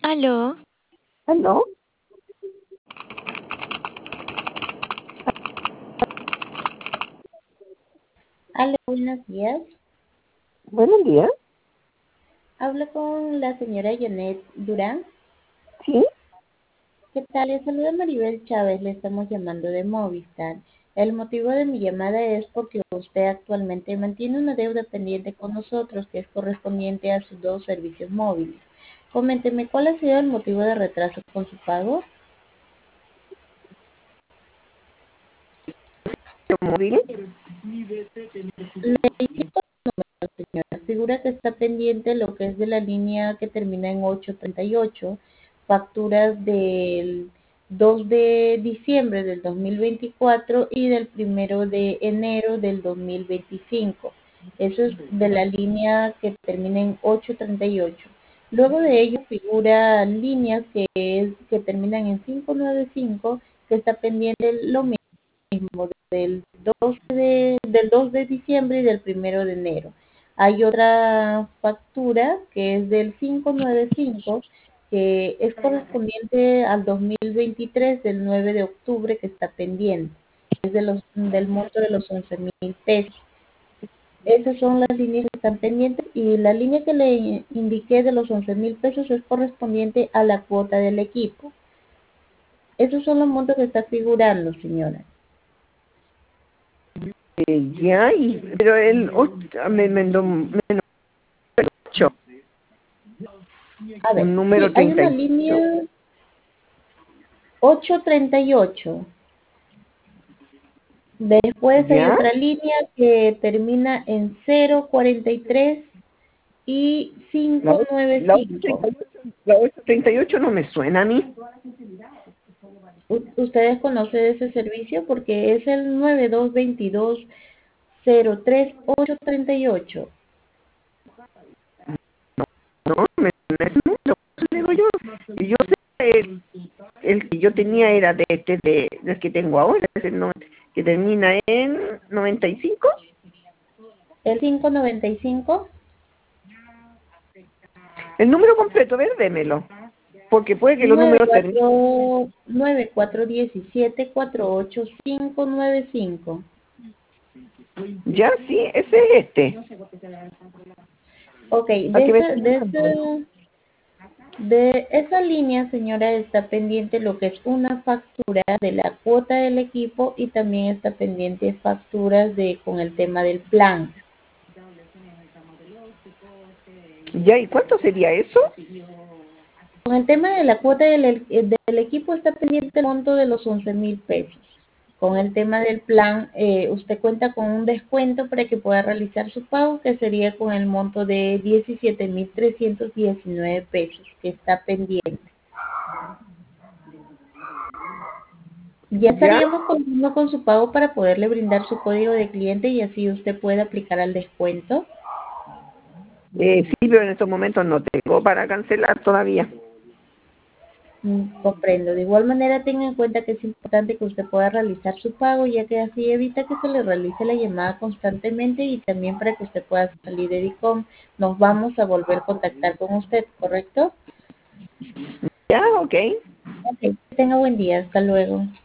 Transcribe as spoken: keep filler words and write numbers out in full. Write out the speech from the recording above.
Aló, ¿Aló? Hola, buenos días. Buenos días. Hablo con la señora Janet Durán. ¿Sí? ¿Qué tal? Le saluda Maribel Chávez. Le estamos llamando de Movistar. El motivo de mi llamada es porque usted actualmente mantiene una deuda pendiente con nosotros que es correspondiente a sus dos servicios móviles. Coménteme, ¿cuál ha sido el motivo de retraso con su pago? ¿Móvil? Le indico, señora, figura que está pendiente lo que es de la línea que termina en ocho treinta y ocho, facturas del dos de diciembre del dos mil veinticuatro y del primero de enero del dos mil veinticinco. Eso es de la línea que termina en ocho treinta y ocho. Luego de ello figura líneas que, es, que terminan en cinco noventa y cinco, que está pendiente lo mismo del dos de, del dos de diciembre y del primero de enero. Hay otra factura que es del cinco noventa y cinco, que es correspondiente al dos mil veintitrés, del nueve de octubre, que está pendiente. Es de los, del monto de los once mil pesos. Esas son las líneas que están pendientes y la línea que le indiqué de los once mil pesos es correspondiente a la cuota del equipo. Esos son los montos que está figurando, señora. Eh, ya, y, pero el ocho, me, me, me, me el ocho, A ver, un sí, número hay treinta una y ocho. línea ocho treinta y ocho. Después hay ¿Ya? otra línea que termina en cero cuarenta y tres y La, o- la, ocho treinta cinco noventa y cinco. y ocho, la ocho treinta y ocho no me suena a mí. U- ¿Ustedes conocen ese servicio? Porque es el nueve dos dos cero tres ocho treinta y ocho. No, me suena ese número, por eso digo yo. Y yo sé, el, el que yo tenía era de este, de, del que tengo ahora, es el no- que termina en noventa y cinco. El cinco noventa y cinco. El número completo, a ver, démelo. Porque puede que los nueve números terminen. cuatro nueve cuatro diecisiete cuatro ocho cinco nueve cinco. Ya, sí, ese es este. Ok, Al de que me esa, está de llamando. esa, de esa línea, señora, está pendiente lo que es una factura de la cuota del equipo y también está pendiente facturas de con el tema del plan. Ya, ¿y cuánto sería eso? Con el tema de la cuota del, del equipo está pendiente el monto de los once mil pesos. Con el tema del plan, eh, usted cuenta con un descuento para que pueda realizar su pago, que sería con el monto de diecisiete mil trescientos diecinueve pesos, que está pendiente. Ya ¿Ya? estaríamos continuando con su pago para poderle brindar su código de cliente y así usted puede aplicar al descuento. Eh, sí, pero en estos momentos no tengo para cancelar todavía. Mm, comprendo. De igual manera, tenga en cuenta que es importante que usted pueda realizar su pago, ya que así evita que se le realice la llamada constantemente y también para que usted pueda salir de DICOM. Nos vamos a volver a contactar con usted, ¿correcto? Ya, ok. Ok. Tenga buen día. Hasta luego.